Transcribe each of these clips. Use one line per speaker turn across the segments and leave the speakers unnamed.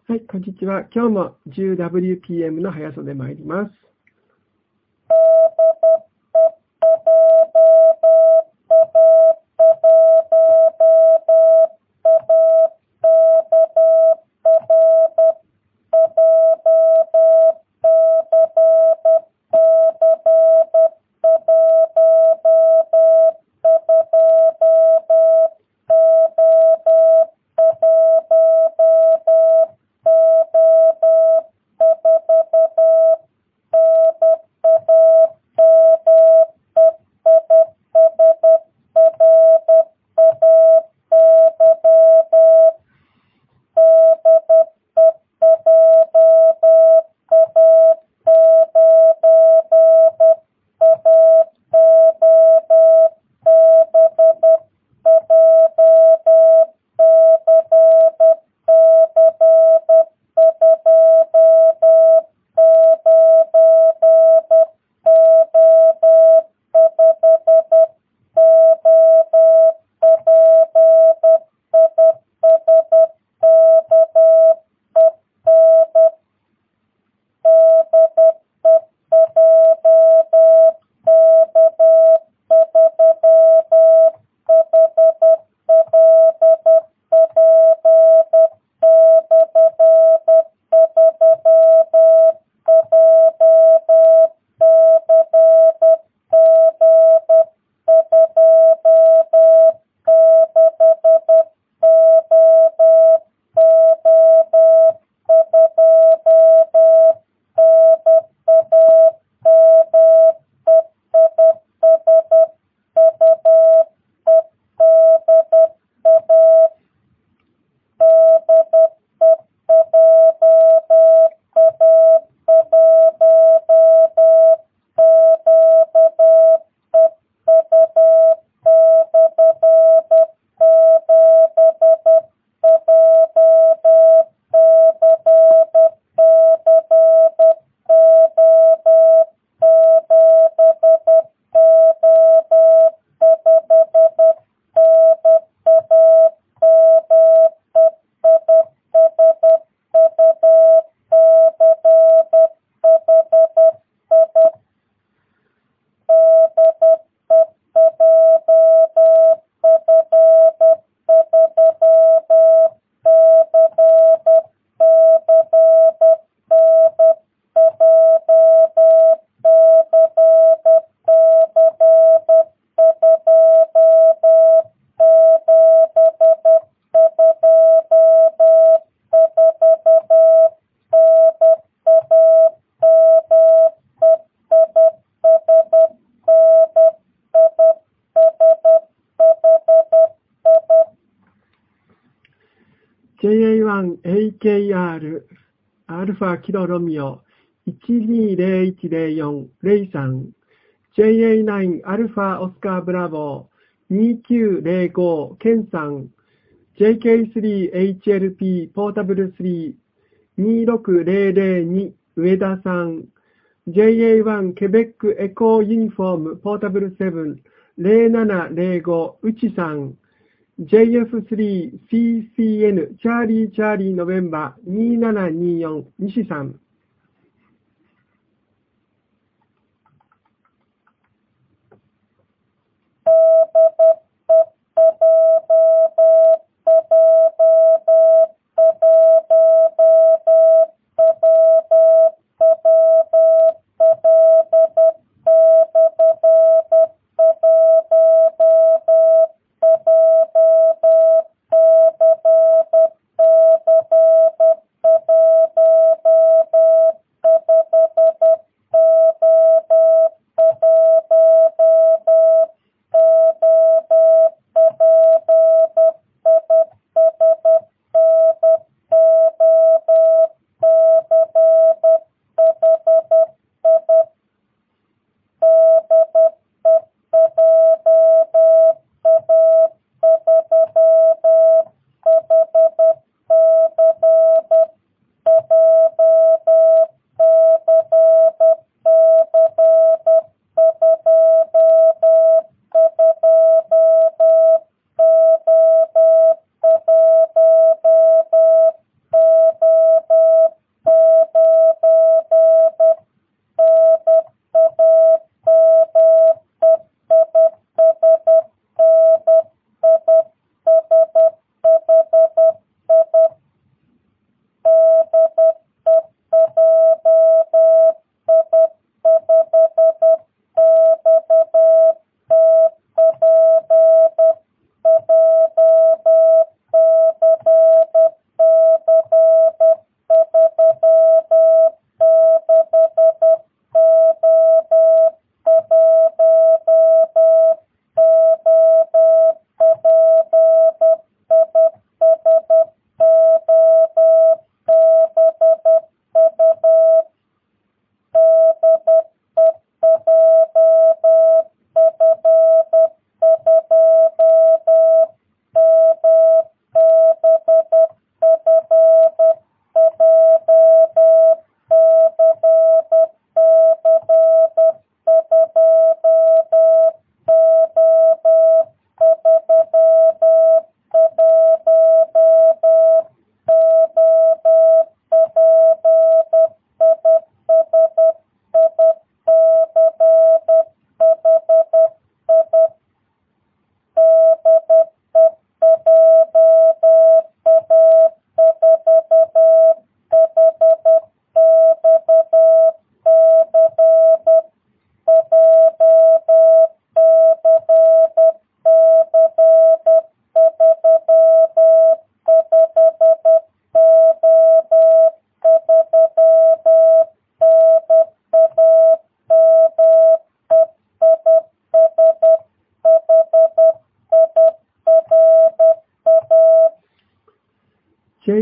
はい、こんにちは。今日も 10WPM の速さで参ります。JA1AKR アルファキロロミオ12010403 JA9 アルファオスカーブラボー2905ケンさん JK3HLP ポータブル3 26002上田さん JA1 ケベックエコーユニフォームポータブル7 0705内さんJF3CCN チャーリーノベンバー2724西さん。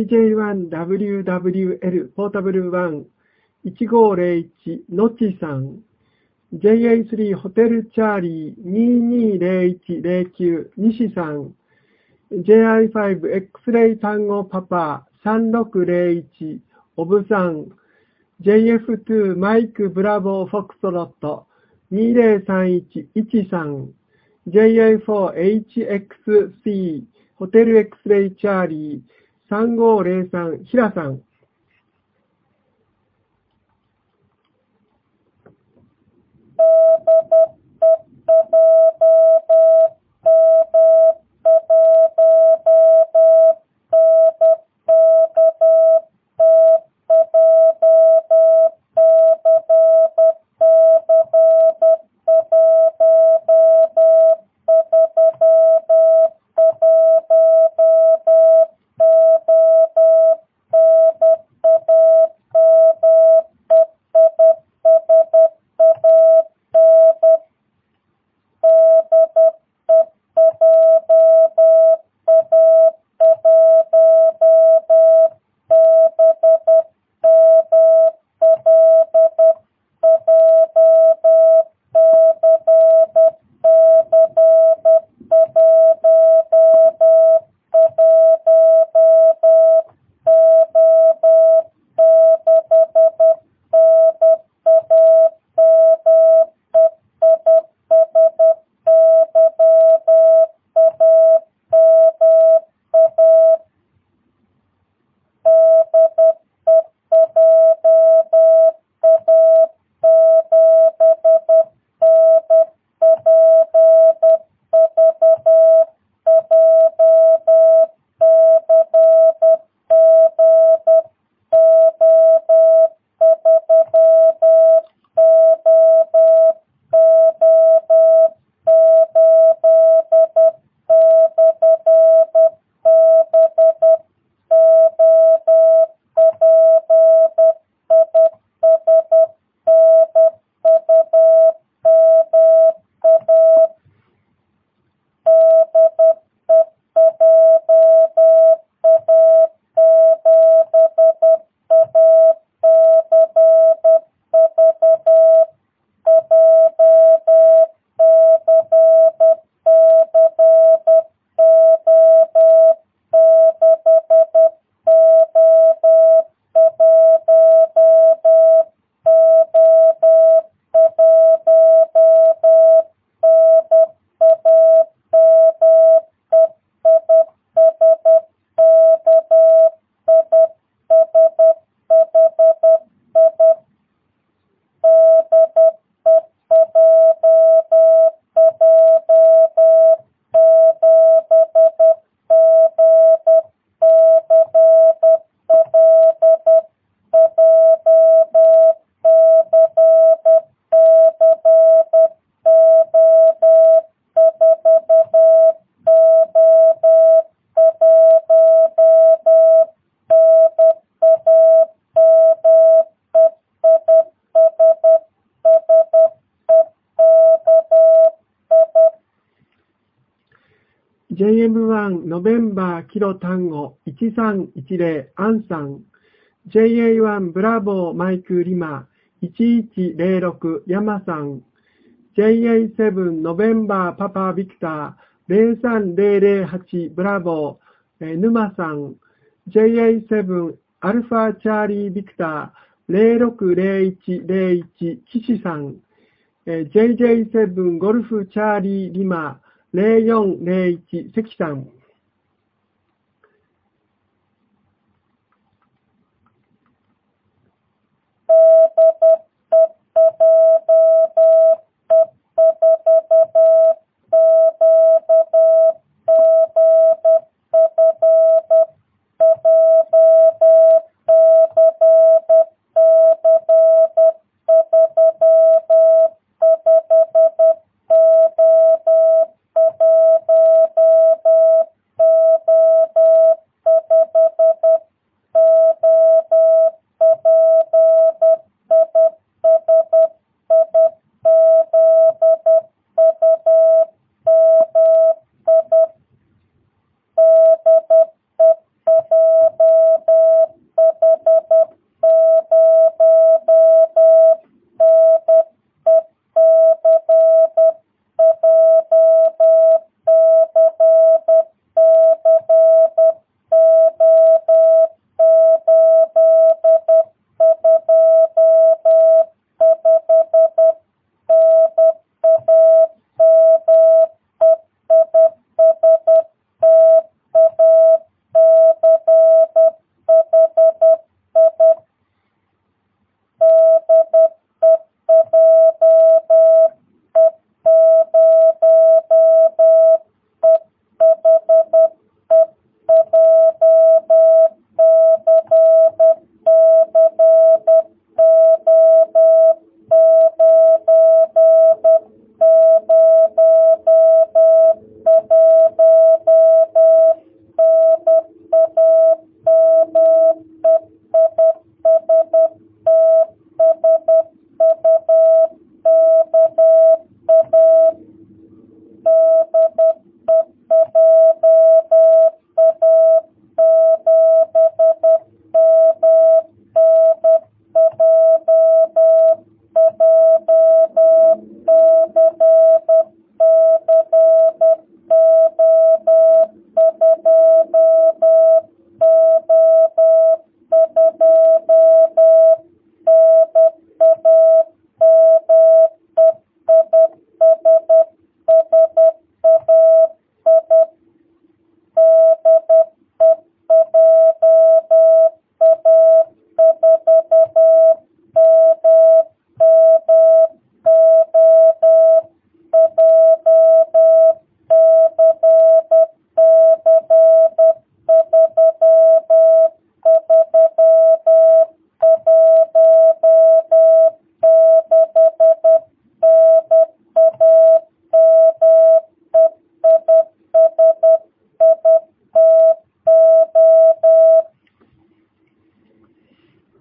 JJ1WWL ポータブル11501のちさん JA3 ホテルチャーリー220109西さん JI5 X-ray 単語パパ3601オブさん JF2 マイクブラボーフォックストロット2031さん JA4HXC ホテル X-ray チャーリー3503平さんJM1 ノベンバーキロ単語1310アンさん JA1 ブラボーマイクリマ1106ヤマさん JA7 ノベンバーパパビクター03008ブラボー沼さん JA7 アルファチャーリービクター060101岸さん JJ7 ゴルフチャーリーリマ0401関さん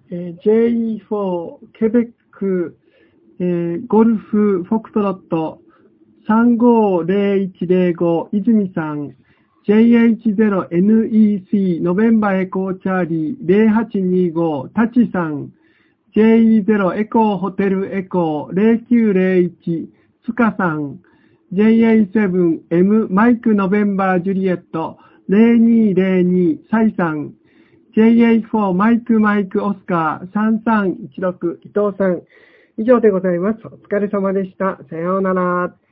JE4 ケベック、ゴルフフォクトロット350105泉さん、JH0NEC ノベンバエコーチャーリー0825タチさん、JE0 エコーホテルエコー0901ツカさん、JA7M マイクノベンバージュリエット0202サイさん、JA4 マイクオスカー3316伊藤さん、以上でございます。お疲れ様でした。さようなら。